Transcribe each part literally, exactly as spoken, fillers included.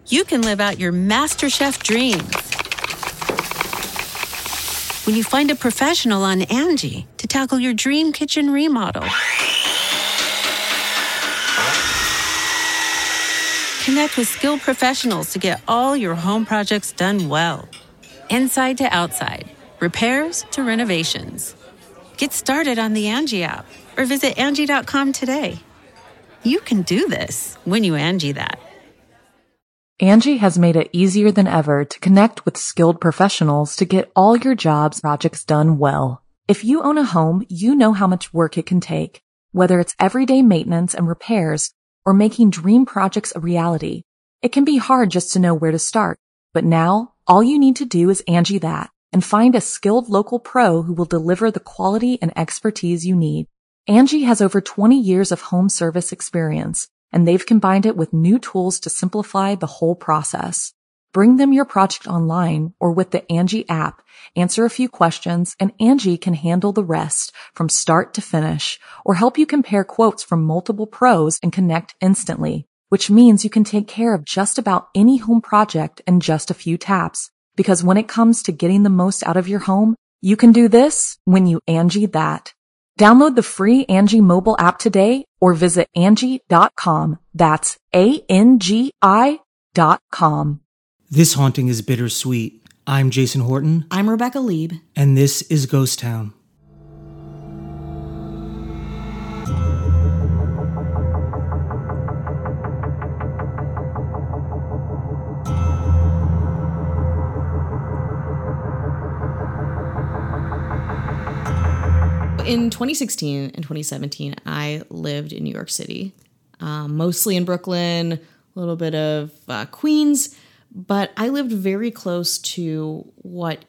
you can live out your MasterChef dreams when you find a professional on Angie to tackle your dream kitchen remodel. Connect with skilled professionals to get all your home projects done well. Inside to outside, repairs to renovations. Get started on the Angie app or visit Angie dot com today. You can do this when you Angie that. Angie has made it easier than ever to connect with skilled professionals to get all your jobs projects done well. If you own a home, you know how much work it can take, whether it's everyday maintenance and repairs or making dream projects a reality. It can be hard just to know where to start, but now all you need to do is Angie that and find a skilled local pro who will deliver the quality and expertise you need. Angie has over twenty years of home service experience, and they've combined it with new tools to simplify the whole process. Bring them your project online or with the Angie app, answer a few questions, and Angie can handle the rest from start to finish, or help you compare quotes from multiple pros and connect instantly, which means you can take care of just about any home project in just a few taps. Because when it comes to getting the most out of your home, you can do this when you Angie that. Download the free Angie mobile app today or visit Angie dot com. That's A N G I dot com. This haunting is bittersweet. I'm Jason Horton. I'm Rebecca Lieb. And this is Ghost Town. In twenty sixteen and twenty seventeen, I lived in New York City, um, mostly in Brooklyn, a little bit of uh, Queens, but I lived very close to what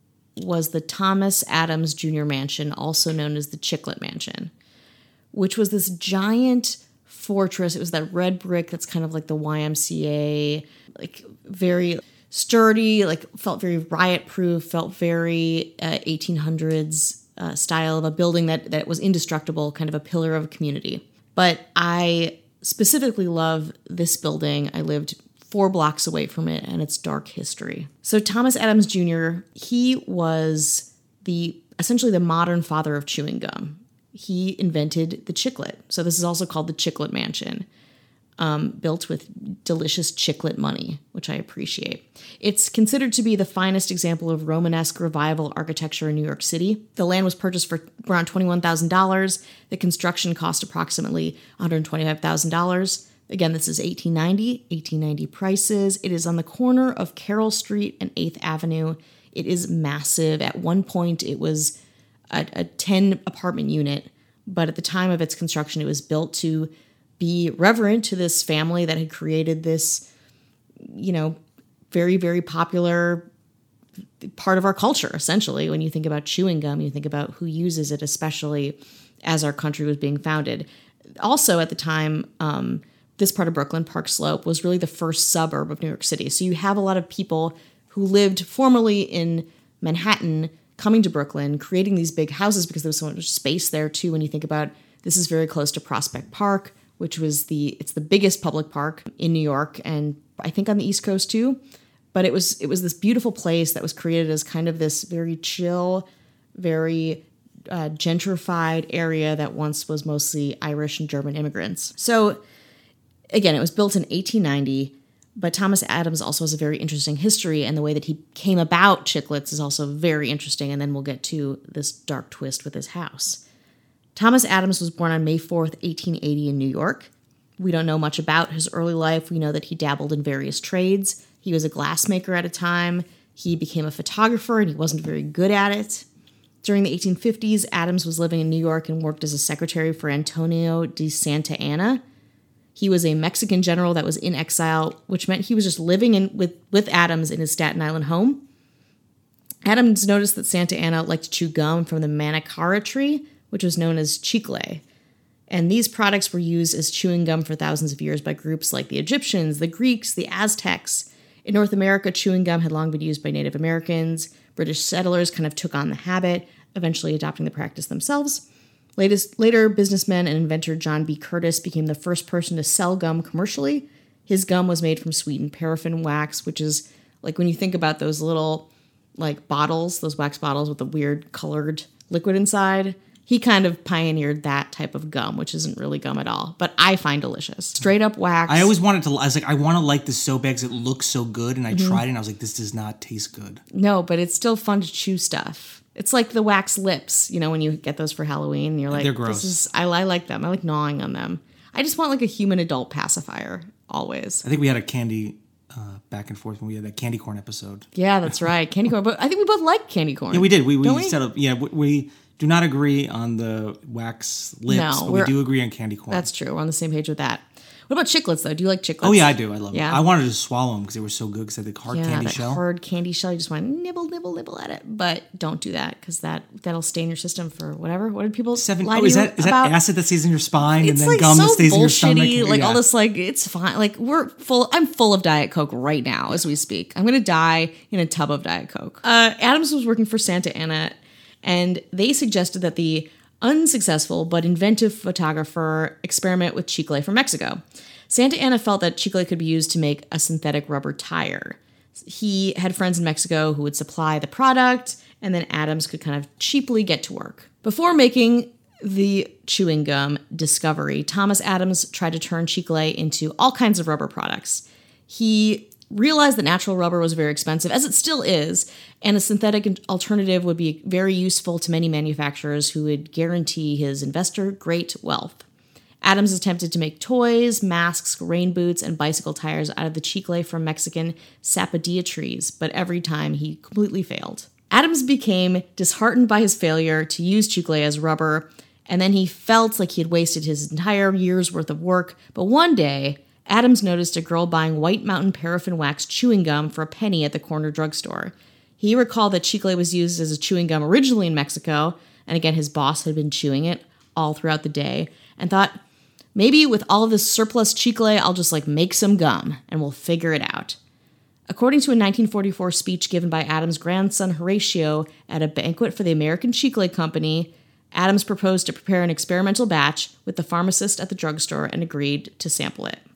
was the Thomas Adams Junior Mansion, also known as the Chiclet Mansion, which was this giant fortress. It was that red brick that's kind of like the Y M C A, like very sturdy, like felt very riot-proof, felt very uh, eighteen hundreds Uh, style of a building that, that was indestructible, kind of a pillar of a community. But I specifically love this building. I lived four blocks away from it and its dark history. So Thomas Adams Junior, he was the essentially the modern father of chewing gum. He invented the chiclet. So this is also called the Chiclet Mansion, um, built with delicious chiclet money, which I appreciate. It's considered to be the finest example of Romanesque revival architecture in New York City. The land was purchased for around twenty-one thousand dollars. The construction cost approximately one hundred twenty-five thousand dollars. Again, this is eighteen ninety, eighteen ninety prices. It is on the corner of Carroll Street and eighth Avenue. It is massive. At one point, it was a, a ten apartment unit, but at the time of its construction, it was built to be reverent to this family that had created this, you know, very, very popular part of our culture, essentially. When you think about chewing gum, you think about who uses it, especially as our country was being founded. Also, at the time, um, this part of Brooklyn, Park Slope, was really the first suburb of New York City. So you have a lot of people who lived formerly in Manhattan coming to Brooklyn, creating these big houses because there was so much space there, too. When you think about, this is very close to Prospect Park, which was the, it's the biggest public park in New York, and I think on the East Coast too. But it was, it was this beautiful place that was created as kind of this very chill, very uh, gentrified area that once was mostly Irish and German immigrants. So again, it was built in eighteen ninety, but Thomas Adams also has a very interesting history, and the way that he came about chiclets is also very interesting, and then we'll get to this dark twist with his house. Thomas Adams was born on May fourth, eighteen eighty in New York. We don't know much about his early life. We know that he dabbled in various trades. He was a glassmaker at a time. He became a photographer, and he wasn't very good at it. During the eighteen fifties, Adams was living in New York and worked as a secretary for Antonio de Santa Anna. He was a Mexican general that was in exile, which meant he was just living in with, with Adams in his Staten Island home. Adams noticed that Santa Anna liked to chew gum from the Manicara tree, which was known as chicle. And these products were used as chewing gum for thousands of years by groups like the Egyptians, the Greeks, the Aztecs. In North America, chewing gum had long been used by Native Americans. British settlers kind of took on the habit, eventually adopting the practice themselves. Latest, later, businessman and inventor John B. Curtis became the first person to sell gum commercially. His gum was made from sweetened paraffin wax, which is like when you think about those little like bottles, those wax bottles with the weird colored liquid inside. He kind of pioneered that type of gum, which isn't really gum at all, but I find delicious. Straight up wax. I always wanted to, I was like, I want to like this so bad because it looks so good. And I mm-hmm. tried it and I was like, this does not taste good. No, but it's still fun to chew stuff. It's like the wax lips, you know, when you get those for Halloween, and you're like, they're gross. This is, I, I like them. I like gnawing on them. I just want like a human adult pacifier, always. I think we had a candy uh, back and forth when we had that candy corn episode. Yeah, that's right. Candy corn. But I think we both like candy corn. Yeah, we did. We, we, we? set up, yeah, we, we do not agree on the wax lips, no, but we do agree on candy corn. That's true. We're on the same page with that. What about chiclets, though? Do you like chiclets? Oh, yeah, I do. I love yeah. them. I wanted to swallow them because they were so good because they had the hard yeah, candy that shell. hard candy shell. You just want to nibble, nibble, nibble at it. But don't do that because that, that'll stay in your system for whatever. What did people Seven, lie oh, to is you that, is about? that acid that stays in your spine It's and then like gum so that stays in your stomach? bullshitty, like yeah. all this, like, it's fine. Like, we're full, I'm full of Diet Coke right now as we speak. I'm going to die in a tub of Diet Coke. Uh, Adams was working for Santa Ana, and they suggested that the unsuccessful but inventive photographer experiment with chicle from Mexico. Santa Ana felt that chicle could be used to make a synthetic rubber tire. He had friends in Mexico who would supply the product, and then Adams could kind of cheaply get to work. Before making the chewing gum discovery, Thomas Adams tried to turn chicle into all kinds of rubber products. He realized that natural rubber was very expensive, as it still is, and a synthetic alternative would be very useful to many manufacturers who would guarantee his investor great wealth. Adams attempted to make toys, masks, rain boots, and bicycle tires out of the chicle from Mexican sapodilla trees, but every time he completely failed. Adams became disheartened by his failure to use chicle as rubber, and then he felt like he had wasted his entire year's worth of work. But one day, Adams noticed a girl buying White Mountain paraffin wax chewing gum for a penny at the corner drugstore. He recalled that chicle was used as a chewing gum originally in Mexico, and again, his boss had been chewing it all throughout the day, and thought, maybe with all of this surplus chicle, I'll just like make some gum and we'll figure it out. According to a nineteen forty-four speech given by Adams' grandson Horatio at a banquet for the American Chicle Company, Adams proposed to prepare an experimental batch with the pharmacist at the drugstore and agreed to sample it.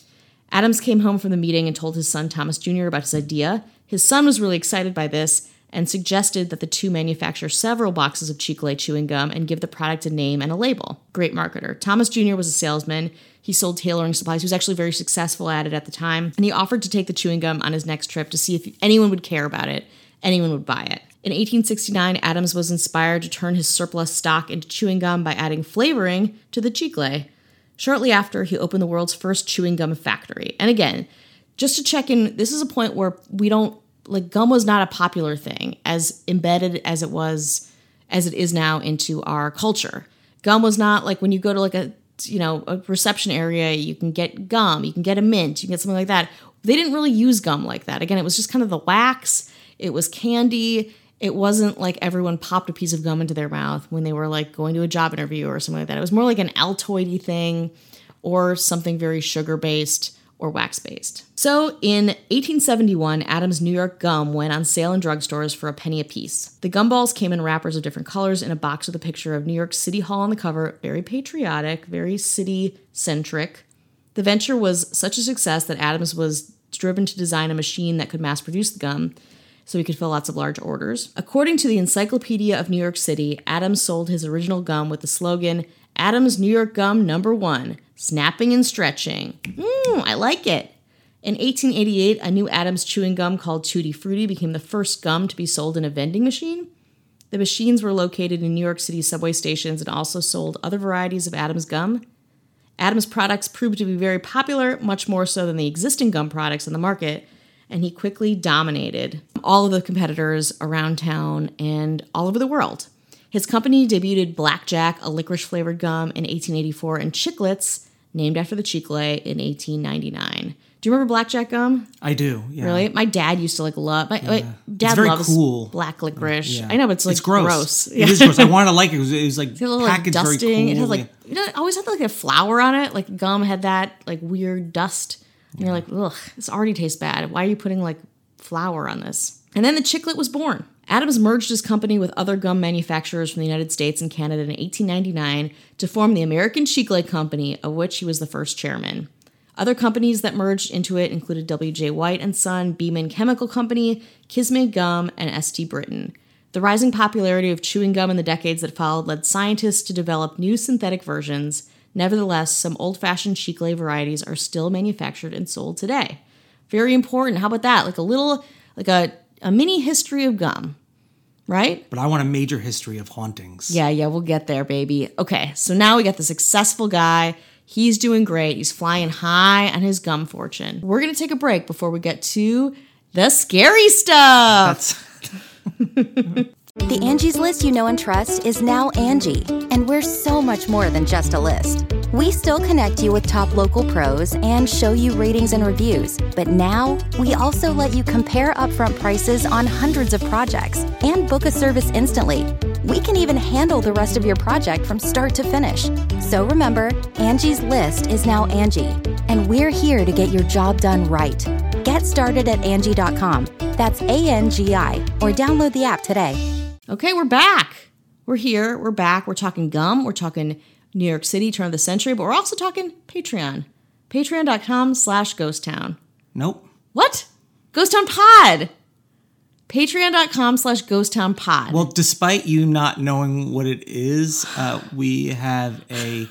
Adams came home from the meeting and told his son Thomas Junior about his idea. His son was really excited by this and suggested that the two manufacture several boxes of chicle chewing gum and give the product a name and a label. Great marketer. Thomas Junior was a salesman. He sold tailoring supplies. He was actually very successful at it at the time. And he offered to take the chewing gum on his next trip to see if anyone would care about it, anyone would buy it. In eighteen sixty-nine, Adams was inspired to turn his surplus stock into chewing gum by adding flavoring to the chicle. Shortly after, he opened the world's first chewing gum factory. And again, just to check in, this is a point where we don't Like, gum was not a popular thing, as embedded as it was, as it is now into our culture. Gum was not like when you go to like a, you know, a reception area, you can get gum, you can get a mint, you can get something like that. They didn't really use gum like that. Again, it was just kind of the wax. It was candy. It wasn't like everyone popped a piece of gum into their mouth when they were like going to a job interview or something like that. It was more like an Altoidy thing or something very sugar-based or wax-based. So in eighteen seventy-one, Adams' New York gum went on sale in drugstores for a penny apiece. The gumballs came in wrappers of different colors in a box with a picture of New York City Hall on the cover. Very patriotic, very city-centric. The venture was such a success that Adams was driven to design a machine that could mass-produce the gum so he could fill lots of large orders. According to the Encyclopedia of New York City, Adams sold his original gum with the slogan, Adams New York Gum Number One, snapping and stretching. Mmm, I like it. In eighteen eighty-eight, a new Adams chewing gum called Tutti Frutti became the first gum to be sold in a vending machine. The machines were located in New York City subway stations and also sold other varieties of Adams gum. Adams' products proved to be very popular, much more so than the existing gum products on the market, and he quickly dominated all of the competitors around town and all over the world. His company debuted Blackjack, a licorice-flavored gum, in eighteen eighty-four, and Chiclets, named after the chicle, in eighteen ninety-nine. Do you remember Blackjack gum? I do, yeah. Really? My dad used to like love, my, yeah. my dad it's very loves cool. black licorice. Yeah. I know, but it's like it's gross. gross. It is gross. I wanted to like it. It was, it was like it's a little packaged like dusting. very cool. It had like, you know, it always had like a flour on it. Like gum had that like weird dust. And yeah. You're like, ugh, this already tastes bad. Why are you putting like flour on this? And then the Chiclet was born. Adams merged his company with other gum manufacturers from the United States and Canada in eighteen ninety-nine to form the American Chicle Company, of which he was the first chairman. Other companies that merged into it included W J. White and Son, Beeman Chemical Company, Kisme Gum, and S T Britton. The rising popularity of chewing gum in the decades that followed led scientists to develop new synthetic versions. Nevertheless, some old-fashioned Chiclets varieties are still manufactured and sold today. Very important. How about that? Like a little, like a, a mini history of gum, right? But I want a major history of hauntings. Yeah, yeah, we'll get there, baby. Okay, so now we got the successful guy. He's doing great. He's flying high on his gum fortune. We're going to take a break before we get to the scary stuff. That's... The Angie's List you know and trust is now Angie, and we're so much more than just a list. We still connect you with top local pros and show you ratings and reviews, but now we also let you compare upfront prices on hundreds of projects and book a service instantly. We can even handle the rest of your project from start to finish. So remember, Angie's List is now Angie, and we're here to get your job done right. Get started at Angie dot com. That's A N G I, or download the app today. Okay, we're back. We're here. We're back. We're talking gum. We're talking New York City, turn of the century, but we're also talking Patreon. Patreon.com slash Ghost Town. Nope. What? Ghost Town Pod. Patreon.com slash Ghost Town Pod. Well, despite you not knowing what it is, uh, we have a...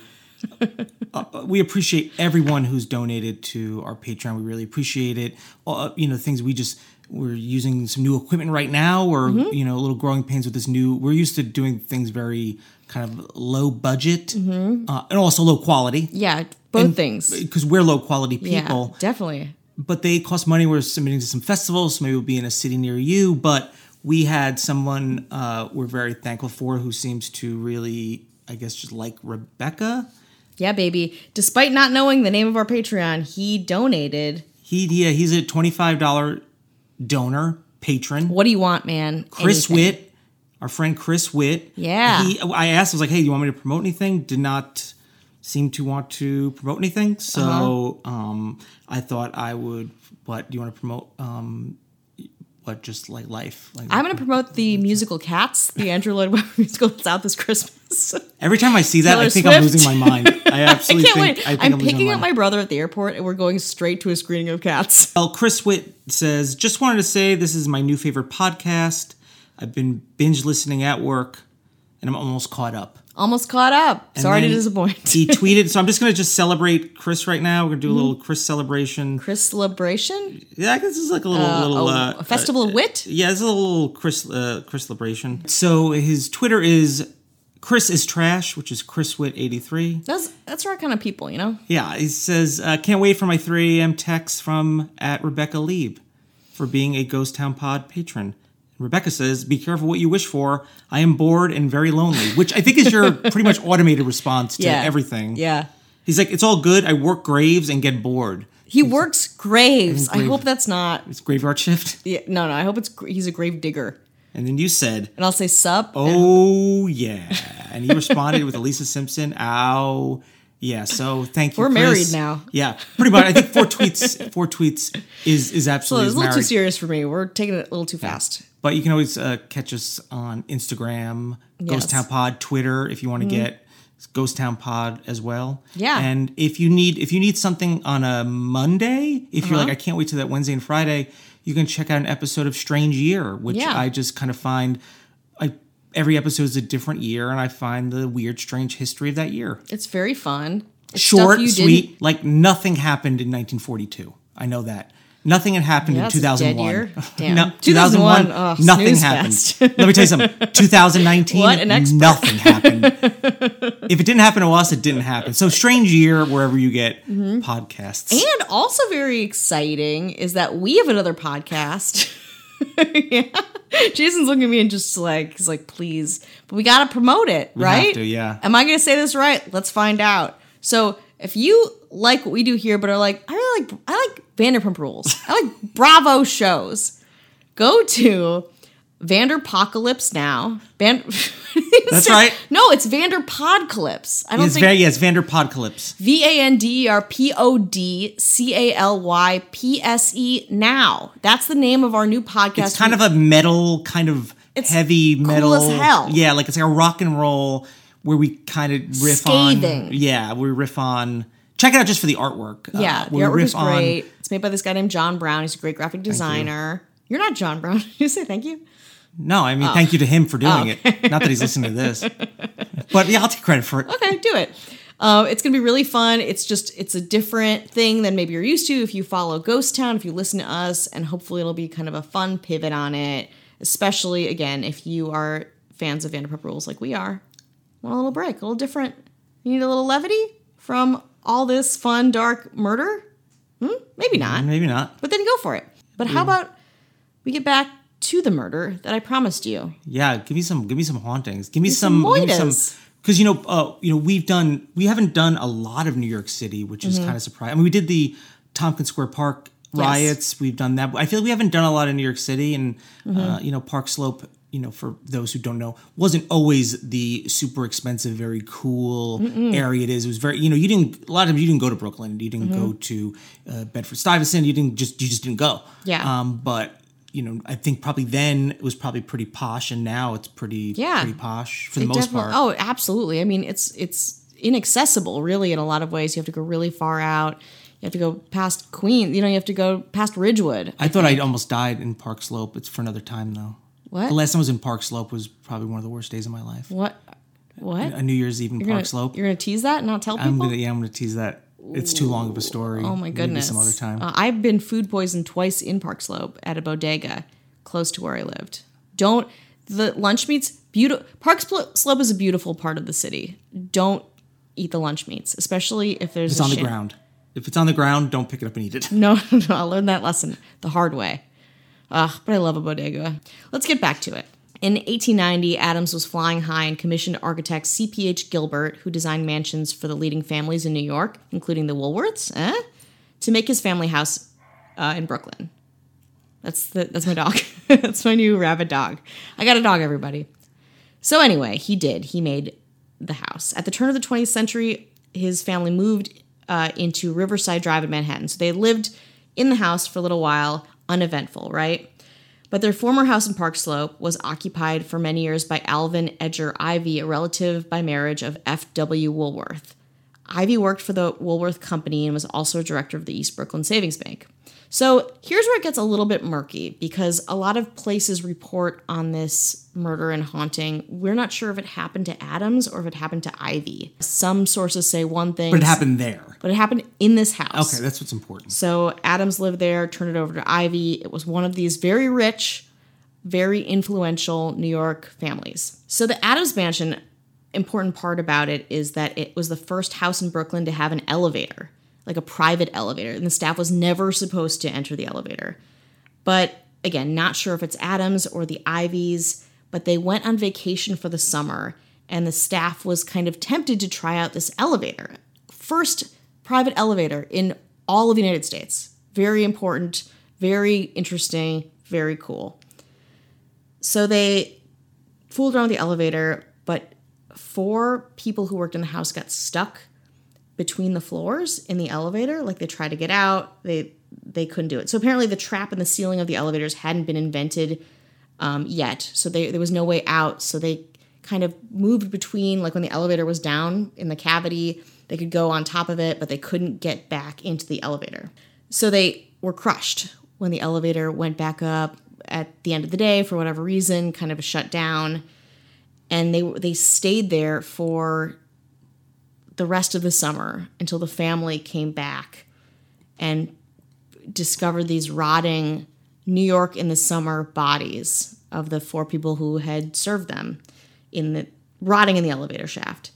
uh, we appreciate everyone who's donated to our Patreon. We really appreciate it. Uh, you know, things we just... We're using some new equipment right now, or, mm-hmm. you know, a little growing pains with this new... We're used to doing things very kind of low budget mm-hmm. uh, and also low quality. Yeah, both and, things. Because we're low quality people. Yeah, definitely. But they cost money. We're submitting to some festivals, so maybe we'll be in a city near you. But we had someone uh, we're very thankful for who seems to really, I guess, just like Rebecca. Yeah, baby. Despite not knowing the name of our Patreon, he donated. He Yeah, he's a twenty-five dollars donor, patron. What do you want, man? Chris Anything. Witt, our friend Chris Witt. Yeah. He, I asked, I was like, hey, do you want me to promote anything? Did not seem to want to promote anything. So uh-huh. um, I thought I would, what, do you want to promote, um, what, just like life? Like, I'm going to promote the musical Cats, the Andrew Lloyd Webber musical that's out this Christmas. Every time I see that, Taylor I think Swift. I'm losing my mind. I absolutely I can't think, wait. I think I'm, I'm picking my up my brother at the airport, and we're going straight to a screening of Cats. Well, Chris Witt says, just wanted to say this is my new favorite podcast. I've been binge listening at work, and I'm almost caught up. Almost caught up. And Sorry to disappoint. He tweeted, so I'm just going to just celebrate Chris right now. We're going to do a little Chris celebration. Chris celebration? Yeah, I guess this is like a little... Uh, little oh, uh, a festival uh, of wit? Yeah, it's a little Chris uh, Chris celebration. So his Twitter is Chris is Trash, which is Chris Witt eighty-three. That's that's our kind of people, you know? Yeah, he says, uh, can't wait for my three a.m. text from at Rebecca Lieb for being a Ghost Town Pod patron. Rebecca says, be careful what you wish for. I am bored and very lonely, which I think is your pretty much automated response to yeah. everything. Yeah. He's like, it's all good. I work graves and get bored. He he's, works graves. I, grave, I hope that's not... It's graveyard shift? Yeah, no, no. I hope it's he's a grave digger. And then you said... And I'll say, sup. Oh, and- yeah. And he responded with Elisa Simpson. Ow. Yeah, so thank you, We're Chris. married now. Yeah, pretty much. I think four tweets Four tweets is, is absolutely So it's a little married. too serious for me. We're taking it a little too fast. But you can always uh, catch us on Instagram, yes. Ghost Town Pod, Twitter, if you want to mm-hmm. get Ghost Town Pod as well. Yeah. And if you need if you need something on a Monday, if uh-huh. you're like, I can't wait till that Wednesday and Friday, you can check out an episode of Strange Year, which yeah. I just kind of find I every episode is a different year, and I find the weird, strange history of that year. It's very fun. It's short, sweet, didn't... like nothing happened in nineteen forty-two. I know that. Nothing had happened yeah, in two thousand one. Dead year. Damn. No, two thousand one. two thousand one oh, nothing happened. Fast. Let me tell you something. twenty nineteen, what an expert. Nothing happened. If it didn't happen to us, it didn't happen. So Strange Year, wherever you get mm-hmm. podcasts. And also very exciting is that we have another podcast. yeah. Jason's looking at me and just like, he's like, please. But we got to promote it, we right? Have to, yeah. Am I going to say this right? Let's find out. So if you like what we do here, but are like, I really like, I like Vanderpump Rules. I like Bravo shows. Go to Vanderpocalypse now. Van- That's right. No, it's Vanderpodcalypse. I don't it's think. Very, yes, Vanderpodcalypse. V A N D E R P O D C A L Y P S E now. That's the name of our new podcast. It's kind of a metal, kind of it's heavy metal. Cool as hell. Yeah, like it's like a rock and roll where we kind of riff Scathing. on. Yeah, we riff on check it out just for the artwork. Yeah, uh, the where we artwork riff is great. on- It's made by this guy named John Brown. He's a great graphic designer. You. You're not John Brown. Did you say thank you? No, I mean, Oh. thank you to him for doing Oh, okay. it. Not that he's listening to this. But yeah, I'll take credit for it. Okay, do it. Uh, it's going to be really fun. It's just, it's a different thing than maybe you're used to if you follow Ghost Town, if you listen to us, and hopefully it'll be kind of a fun pivot on it, especially, again, if you are fans of Vanderpump Rules like we are. Want a little break, a little different. You need a little levity from all this fun, dark murder? Hmm? Maybe not. Maybe not. But then go for it. But how about we get back to the murder that I promised you? Yeah, give me some, give me some hauntings. Give me some some, give me some. moitas. Because you know, uh, you know, we've done, we haven't done a lot of New York City, which is kind of surprising. I mean, we did the Tompkins Square Park riots. We've done that. I feel like we haven't done a lot in New York City, and uh, you know, Park Slope. You know, for those who don't know, wasn't always the super expensive, very cool Mm-mm. area it is. It was very, you know, you didn't. A lot of times you didn't go to Brooklyn. You didn't mm-hmm. go to uh, Bedford Stuyvesant. You didn't just, you just didn't go. Yeah. Um, but. You know, I think probably then it was probably pretty posh, and now it's pretty, yeah. pretty posh for the it most part. Oh, absolutely. I mean, it's it's inaccessible, really, in a lot of ways. You have to go really far out. You have to go past Queens. You know, you have to go past Ridgewood. I, I thought I almost died in Park Slope. It's for another time, though. What? The last time I was in Park Slope was probably one of the worst days of my life. What? What? A New Year's Eve in you're Park gonna, Slope. You're going to tease that and not tell people? I'm gonna, yeah, I'm going to tease that. It's too long of a story. Oh, my goodness. Maybe some other time. Uh, I've been food poisoned twice in Park Slope at a bodega close to where I lived. Don't, the lunch meats, beautiful. Park Slope is a beautiful part of the city. Don't eat the lunch meats, especially if there's It's a on the shit. ground. If it's on the ground, don't pick it up and eat it. No, no, I learned that lesson the hard way. Ugh, but I love a bodega. Let's get back to it. In eighteen ninety, Adams was flying high and commissioned architect C P H Gilbert, who designed mansions for the leading families in New York, including the Woolworths, eh? to make his family house uh, in Brooklyn. That's the, that's my dog. That's my new rabid dog. I got a dog, everybody. So anyway, he did. He made the house. At the turn of the twentieth century, his family moved uh, into Riverside Drive in Manhattan. So they lived in the house for a little while, uneventful, right? But their former house in Park Slope was occupied for many years by Alvin Edger Ivy, a relative by marriage of F W Woolworth. Ivy worked for the Woolworth Company and was also a director of the East Brooklyn Savings Bank. So here's where it gets a little bit murky, because a lot of places report on this murder and haunting. We're not sure if it happened to Adams or if it happened to Ivy. Some sources say one thing. But it happened there. But it happened in this house. Okay, that's what's important. So Adams lived there, turned it over to Ivy. It was one of these very rich, very influential New York families. So the Adams Mansion, important part about it is that it was the first house in Brooklyn to have an elevator, like a private elevator, and the staff was never supposed to enter the elevator. But again, not sure if it's Adams or the Ivies, but they went on vacation for the summer, and the staff was kind of tempted to try out this elevator. First private elevator in all of the United States. Very important, very interesting, very cool. So they fooled around with the elevator, but four people who worked in the house got stuck between the floors in the elevator. Like, they tried to get out, they they couldn't do it. So apparently the trap in the ceiling of the elevators hadn't been invented um, yet. So they, there was no way out. So they kind of moved between, like when the elevator was down in the cavity, they could go on top of it, but they couldn't get back into the elevator. So they were crushed when the elevator went back up at the end of the day for whatever reason, kind of shut down. And they they stayed there for the rest of the summer until the family came back and discovered these rotting New York in the summer bodies of the four people who had served them in the rotting in the elevator shaft.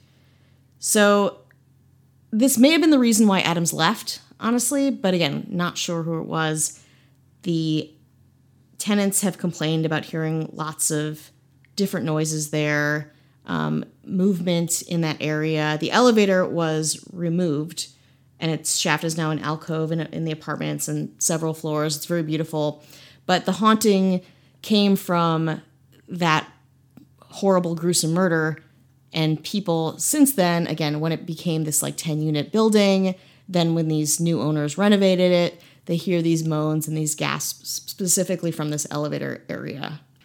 So this may have been the reason why Adams left, honestly, but again, not sure who it was. The tenants have complained about hearing lots of different noises there, um, movement in that area. The elevator was removed, and its shaft is now an alcove in, in the apartments and several floors. It's very beautiful. But the haunting came from that horrible, gruesome murder. And people since then, again, when it became this like ten-unit building, then when these new owners renovated it, they hear these moans and these gasps specifically from this elevator area.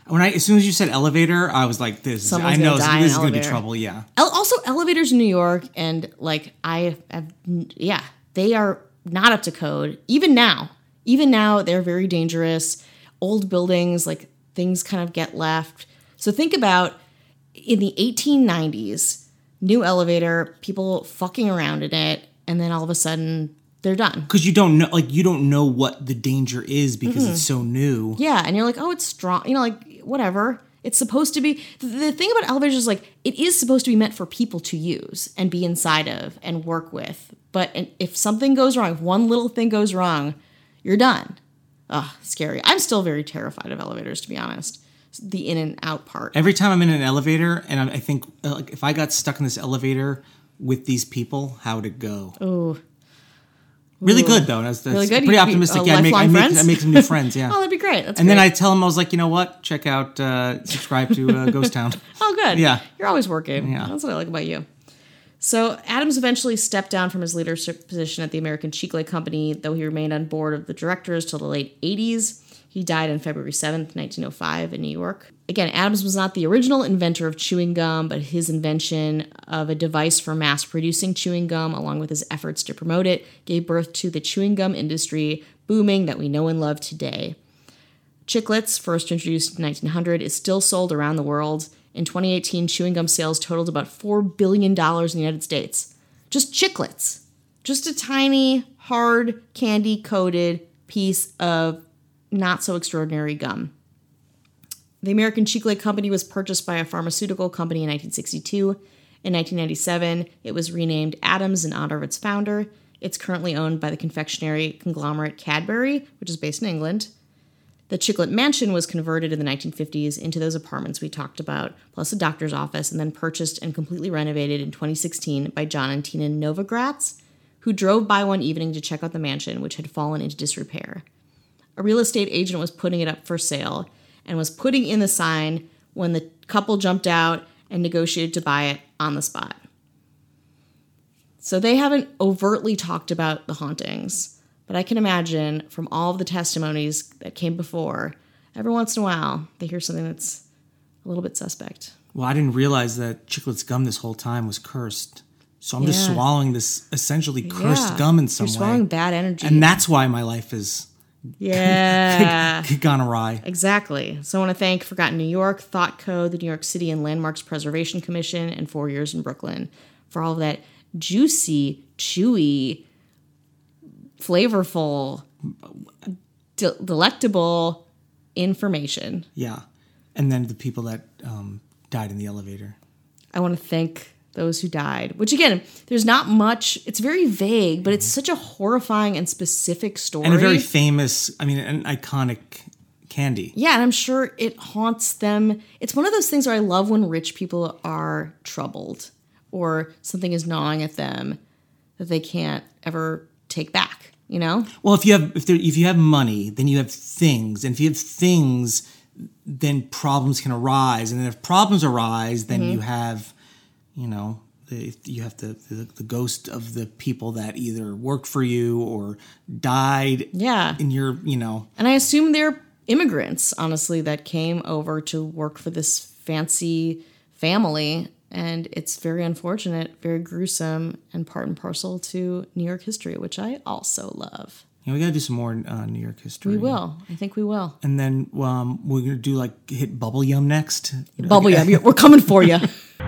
When I, as soon as you said elevator, I was like, "This, Someone's I know gonna die in this is an going to be elevator. trouble." Yeah. El- Also, elevators in New York, and like I have, yeah, they are not up to code. Even now, even now, they're very dangerous. Old buildings, like things kind of get left. So think about in the eighteen nineties, new elevator, people fucking around in it, and then all of a sudden they're done. Because you don't know, like you don't know what the danger is because mm-hmm. it's so new. Yeah, and you're like, oh, it's strong. You know, like whatever. It's supposed to be. The thing about elevators is like it is supposed to be meant for people to use and be inside of and work with. But if something goes wrong, if one little thing goes wrong, you're done. Ugh, scary. I'm still very terrified of elevators, to be honest. The in and out part. Every time I'm in an elevator, and I, I think uh, like if I got stuck in this elevator with these people, how would it go? Oh. Really good though. That's, that's really good. Pretty You'd optimistic. Be, yeah, I make, I, make, friends? I make some new friends. Yeah. Oh, that'd be great. That's and great. then I tell them, I was like, you know what? Check out, uh, subscribe to uh, Ghost Town. Oh, good. Yeah. You're always working. Yeah. That's what I like about you. So Adams eventually stepped down from his leadership position at the American Chiclet Company, though he remained on board of the directors till the late eighties. He died on February seventh, nineteen oh five in New York. Again, Adams was not the original inventor of chewing gum, but his invention of a device for mass-producing chewing gum, along with his efforts to promote it, gave birth to the chewing gum industry, booming, that we know and love today. Chiclets, first introduced in nineteen hundred, is still sold around the world. In twenty eighteen, chewing gum sales totaled about four billion dollars in the United States. Just Chiclets. Just a tiny, hard, candy-coated piece of not-so-extraordinary gum. The American Chiclet Company was purchased by a pharmaceutical company in nineteen sixty-two. In nineteen ninety-seven, it was renamed Adams in honor of its founder. It's currently owned by the confectionery conglomerate Cadbury, which is based in England. The Chiclet Mansion was converted in the nineteen fifties into those apartments we talked about, plus a doctor's office, and then purchased and completely renovated in twenty sixteen by John and Tina Novogratz, who drove by one evening to check out the mansion, which had fallen into disrepair. A real estate agent was putting it up for sale and was putting in the sign when the couple jumped out and negotiated to buy it on the spot. So they haven't overtly talked about the hauntings, but I can imagine from all of the testimonies that came before, every once in a while, they hear something that's a little bit suspect. Well, I didn't realize that Chiclet's gum this whole time was cursed. So I'm Yeah. just swallowing this essentially cursed Yeah. gum in some You're way. swallowing bad energy. And that's why my life is yeah. gone awry. Exactly. So I want to thank Forgotten New York, Thought Code, the New York City and Landmarks Preservation Commission, and Four Years in Brooklyn for all of that juicy, chewy, flavorful, de- delectable information. Yeah. And then the people that um, died in the elevator. I want to thank those who died, which again, there's not much, it's very vague, but it's such a horrifying and specific story. And a very famous, I mean, an iconic candy. Yeah, and I'm sure it haunts them. It's one of those things where I love when rich people are troubled or something is gnawing at them that they can't ever take back, you know? Well, if you have if there, if you have money, then you have things. And if you have things, then problems can arise. And then if problems arise, then mm-hmm. you have, you know, the, you have the, the the ghost of the people that either worked for you or died yeah. in your, you know. And I assume they're immigrants, honestly, that came over to work for this fancy family. And it's very unfortunate, very gruesome, and part and parcel to New York history, which I also love. Yeah, we got to do some more uh, New York history. We will. I think we will. And then um, we're going to do like hit Bubble Yum next. Bubble Yum, we're coming for you.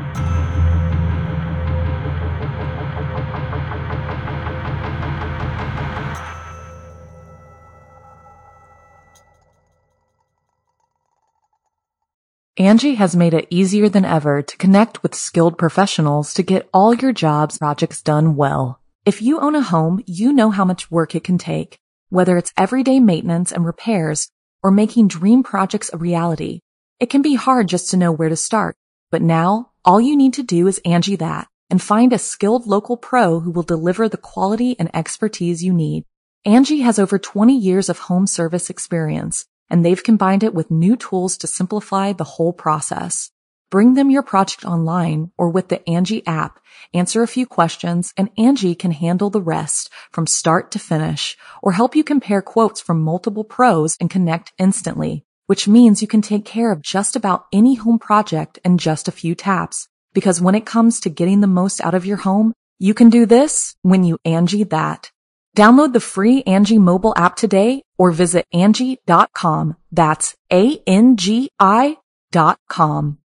Angie has made it easier than ever to connect with skilled professionals to get all your jobs projects done well. If you own a home, you know how much work it can take, whether it's everyday maintenance and repairs or making dream projects a reality. It can be hard just to know where to start, but now all you need to do is Angie that and find a skilled local pro who will deliver the quality and expertise you need. Angie has over twenty years of home service experience, and they've combined it with new tools to simplify the whole process. Bring them your project online or with the Angie app, answer a few questions, and Angie can handle the rest from start to finish or help you compare quotes from multiple pros and connect instantly. which means you can take care of just about any home project in just a few taps. Because when it comes to getting the most out of your home, you can do this when you Angie that. Download the free Angie mobile app today or visit Angie dot com. That's A N G I dot com.